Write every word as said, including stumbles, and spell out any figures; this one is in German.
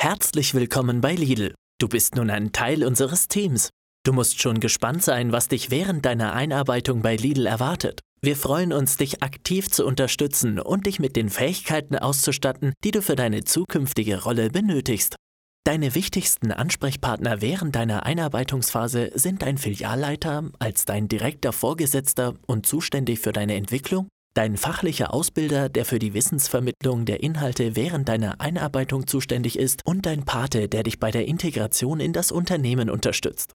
Herzlich willkommen bei Lidl. Du bist nun ein Teil unseres Teams. Du musst schon gespannt sein, was dich während deiner Einarbeitung bei Lidl erwartet. Wir freuen uns, dich aktiv zu unterstützen und dich mit den Fähigkeiten auszustatten, die du für deine zukünftige Rolle benötigst. Deine wichtigsten Ansprechpartner während deiner Einarbeitungsphase sind dein Filialleiter als dein direkter Vorgesetzter und zuständig für deine Entwicklung, dein fachlicher Ausbilder, der für die Wissensvermittlung der Inhalte während deiner Einarbeitung zuständig ist, und dein Pate, der dich bei der Integration in das Unternehmen unterstützt.